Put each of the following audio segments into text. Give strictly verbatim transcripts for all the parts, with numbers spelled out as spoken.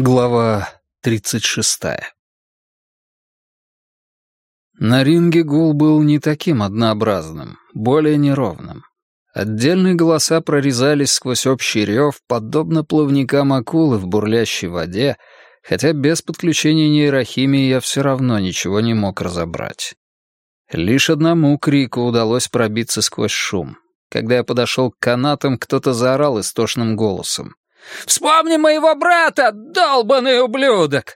Глава тридцать шестая. На ринге гул был не таким однообразным, более неровным. Отдельные голоса прорезались сквозь общий рев, подобно плавникам акулы в бурлящей воде, хотя без подключения нейрохимии я все равно ничего не мог разобрать. Лишь одному крику удалось пробиться сквозь шум. Когда я подошел к канатам, кто-то заорал истошным голосом: «Вспомни моего брата, долбаный ублюдок!»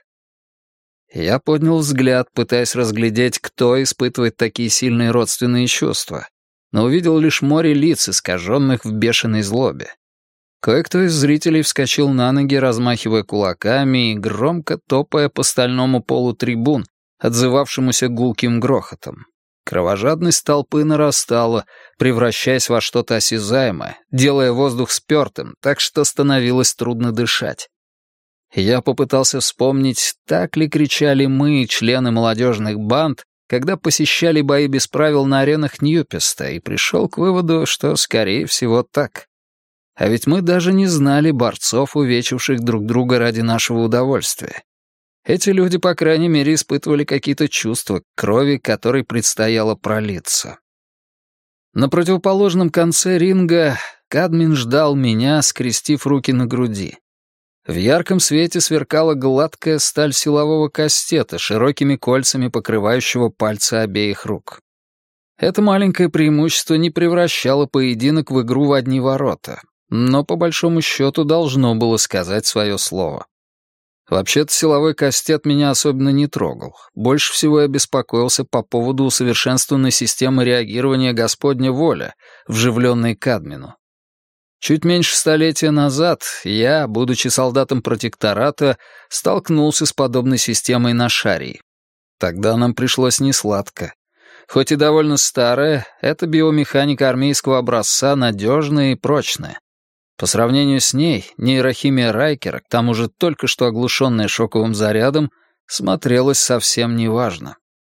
Я поднял взгляд, пытаясь разглядеть, кто испытывает такие сильные родственные чувства, но увидел лишь море лиц, искаженных в бешеной злобе. Кое-кто из зрителей вскочил на ноги, размахивая кулаками и громко топая по стальному полу трибун, отзывавшемуся гулким грохотом. Кровожадность толпы нарастала, превращаясь во что-то осязаемое, делая воздух спёртым, так что становилось трудно дышать. Я попытался вспомнить, так ли кричали мы, члены молодежных банд, когда посещали бои без правил на аренах Ньюпеста, и пришел к выводу, что, скорее всего, так. А ведь мы даже не знали борцов, увечивших друг друга ради нашего удовольствия. Эти люди, по крайней мере, испытывали какие-то чувства, крови которой предстояло пролиться. На противоположном конце ринга Кадмин ждал меня, скрестив руки на груди. В ярком свете сверкала гладкая сталь силового кастета, широкими кольцами покрывающего пальцы обеих рук. Это маленькое преимущество не превращало поединок в игру в одни ворота, но по большому счету должно было сказать свое слово. Вообще-то силовой кастет меня особенно не трогал. Больше всего я беспокоился по поводу усовершенствованной системы реагирования Господня воля, вживленной Кадмину. Чуть меньше столетия назад я, будучи солдатом протектората, столкнулся с подобной системой на Шарии. Тогда нам пришлось несладко. Хоть и довольно старая, эта биомеханика армейского образца надежная и прочная. По сравнению с ней, нейрохимия Райкера, к тому же только что оглушенная шоковым зарядом, смотрелась совсем неважно.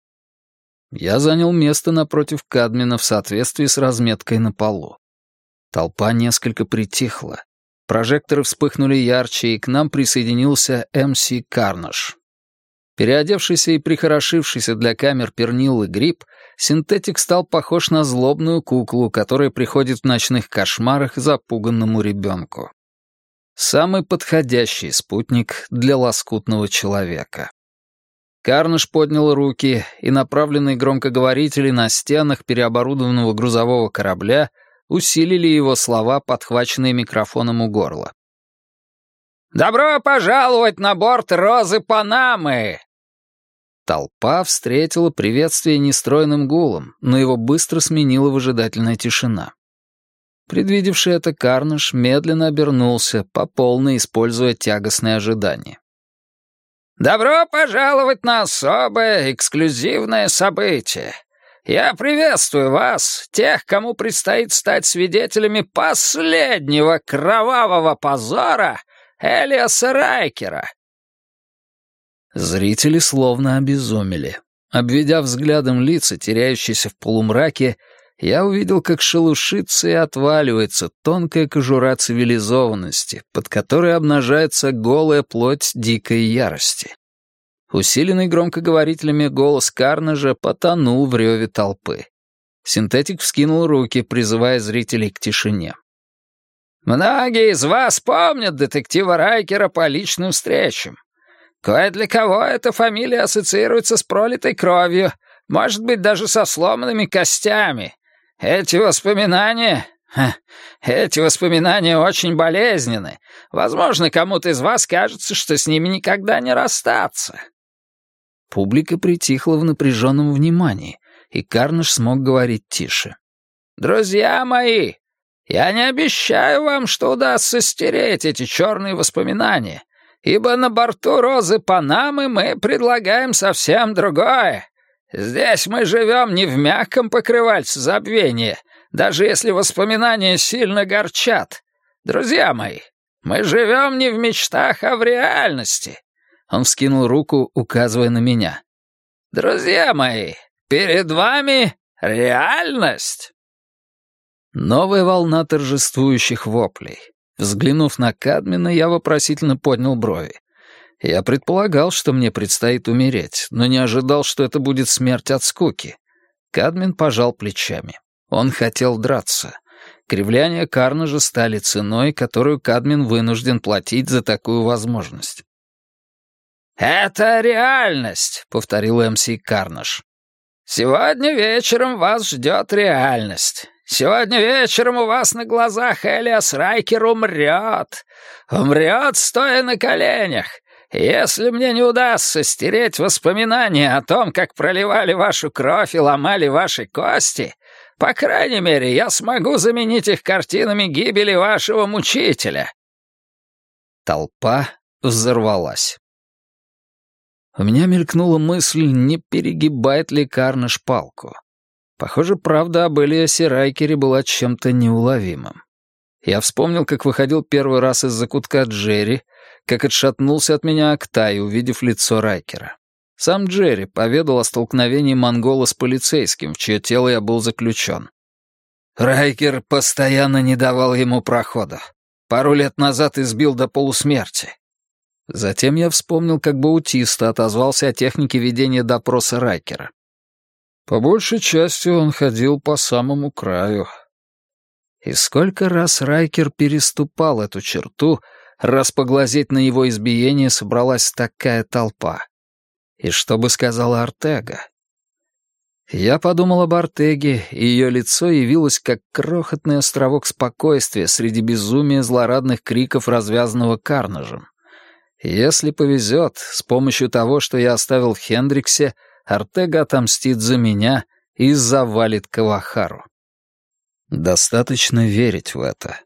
Я занял место напротив Кадмина в соответствии с разметкой на полу. Толпа несколько притихла. Прожекторы вспыхнули ярче, и к нам присоединился эм си Карнаж. Переодевшийся и прихорошившийся для камер Перниллы Гриб, синтетик стал похож на злобную куклу, которая приходит в ночных кошмарах запуганному ребенку. Самый подходящий спутник для лоскутного человека. Карнаж поднял руки, и направленные громкоговорители на стенах переоборудованного грузового корабля усилили его слова, подхваченные микрофоном у горла. «Добро пожаловать на борт Розы Панамы!» Толпа встретила приветствие нестройным гулом, но его быстро сменила выжидательная тишина. Предвидевший это Карнаж медленно обернулся, по полной используя тягостное ожидание. «Добро пожаловать на особое, эксклюзивное событие. Я приветствую вас, тех, кому предстоит стать свидетелями последнего кровавого позора Элиаса Райкера». Зрители словно обезумели. Обведя взглядом лица, теряющиеся в полумраке, я увидел, как шелушится и отваливается тонкая кожура цивилизованности, под которой обнажается голая плоть дикой ярости. Усиленный громкоговорителями голос Карнажа потонул в реве толпы. Синтетик вскинул руки, призывая зрителей к тишине. «Многие из вас помнят детектива Райкера по личным встречам. Кое для кого эта фамилия ассоциируется с пролитой кровью, может быть, даже со сломанными костями. Эти воспоминания... Ха, эти воспоминания очень болезненны. Возможно, кому-то из вас кажется, что с ними никогда не расстаться». Публика притихла в напряженном внимании, и Карнаж смог говорить тише. «Друзья мои, я не обещаю вам, что удастся стереть эти черные воспоминания, ибо на борту Розы Панамы мы предлагаем совсем другое. Здесь мы живем не в мягком покрывальце забвения, даже если воспоминания сильно горчат. Друзья мои, мы живем не в мечтах, а в реальности». Он вскинул руку, указывая на меня. «Друзья мои, перед вами реальность!» Новая волна торжествующих воплей. Взглянув на Кадмина, я вопросительно поднял брови. Я предполагал, что мне предстоит умереть, но не ожидал, что это будет смерть от скуки. Кадмин пожал плечами. Он хотел драться. Кривляния Карнажа стали ценой, которую Кадмин вынужден платить за такую возможность. «Это реальность», — повторил эм си Карнаж. «Сегодня вечером вас ждет реальность. Сегодня вечером у вас на глазах Элиас Райкер умрет. Умрет, стоя на коленях. Если мне не удастся стереть воспоминания о том, как проливали вашу кровь и ломали ваши кости, по крайней мере, я смогу заменить их картинами гибели вашего мучителя». Толпа взорвалась. У меня мелькнула мысль, не перегибает ли Карнаж палку. Похоже, правда об Элиасе Райкере была чем-то неуловимым. Я вспомнил, как выходил первый раз из-за кутка Джерри, как отшатнулся от меня Октай, увидев лицо Райкера. Сам Джерри поведал о столкновении монгола с полицейским, в чье тело я был заключен. Райкер постоянно не давал ему прохода. Пару лет назад избил до полусмерти. Затем я вспомнил, как Баутиста отозвался о технике ведения допроса Райкера. По большей части он ходил по самому краю. И сколько раз Райкер переступал эту черту, раз поглазеть на его избиение собралась такая толпа. И что бы сказала Ортега? Я подумал об Ортеге, и ее лицо явилось как крохотный островок спокойствия среди безумия злорадных криков, развязанного Карнажем. Если повезет, с помощью того, что я оставил в Хендриксе, Ортега отомстит за меня и завалит Кавахару. Достаточно верить в это.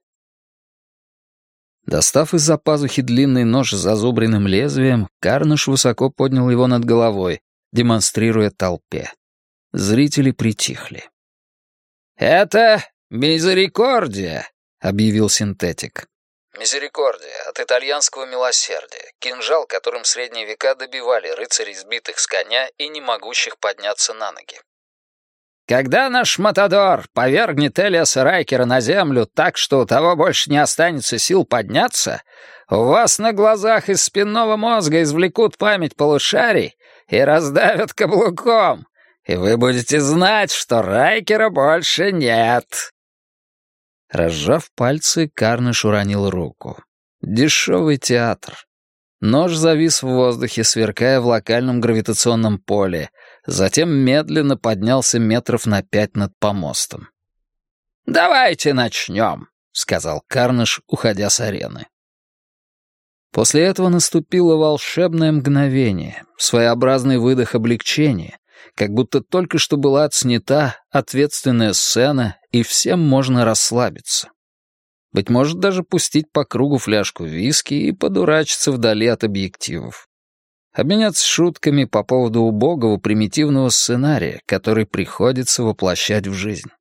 Достав из-за пазухи длинный нож с зазубренным лезвием, Карнаж высоко поднял его над головой, демонстрируя толпе. Зрители притихли. «Это мизерикордия», — объявил синтетик. Мизерикордия, от итальянского милосердия, кинжал, которым в средние века добивали рыцарей, сбитых с коня и не могущих подняться на ноги. «Когда наш Матадор повергнет Элиаса Райкера на землю так, что у того больше не останется сил подняться, у вас на глазах из спинного мозга извлекут память полушарий и раздавят каблуком, и вы будете знать, что Райкера больше нет». Разжав пальцы, Карнаж уронил руку. Дешевый театр. Нож завис в воздухе, сверкая в локальном гравитационном поле, затем медленно поднялся метров на пять над помостом. «Давайте начнем», — сказал Карнаж, уходя с арены. После этого наступило волшебное мгновение, своеобразный выдох облегчения, как будто только что была отснята ответственная сцена, и всем можно расслабиться. Быть может, даже пустить по кругу фляжку виски и подурачиться вдали от объективов. Обменяться шутками по поводу убогого примитивного сценария, который приходится воплощать в жизнь.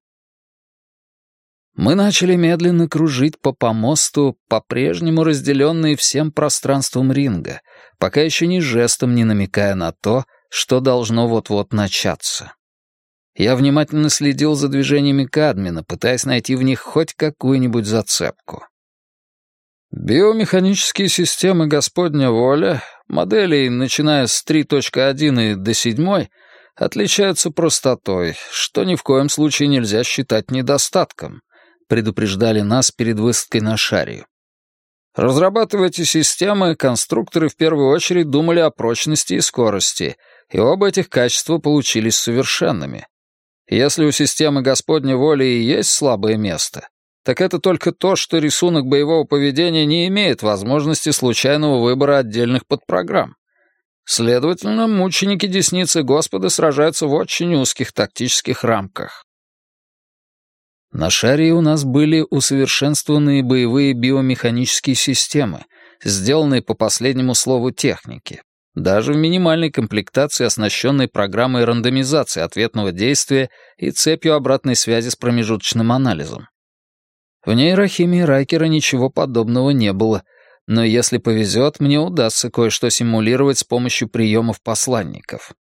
Мы начали медленно кружить по помосту, по-прежнему разделенные всем пространством ринга, пока еще ни жестом не намекая на то, что должно вот-вот начаться. Я внимательно следил за движениями Кадмина, пытаясь найти в них хоть какую-нибудь зацепку. Биомеханические системы Господня воля, моделей, начиная с три точка один и до семь, отличаются простотой, что ни в коем случае нельзя считать недостатком, предупреждали нас перед высадкой на Шарию. Разрабатывая эти системы, конструкторы в первую очередь думали о прочности и скорости, и оба этих качества получились совершенными. Если у системы Господня воли и есть слабое место, так это только то, что рисунок боевого поведения не имеет возможности случайного выбора отдельных подпрограмм. Следовательно, мученики Десницы Господа сражаются в очень узких тактических рамках. На Шарии у нас были усовершенствованные боевые биомеханические системы, сделанные по последнему слову техники, даже в минимальной комплектации, оснащенной программой рандомизации ответного действия и цепью обратной связи с промежуточным анализом. В нейрохимии Райкера ничего подобного не было, но если повезет, мне удастся кое-что симулировать с помощью приемов посланников.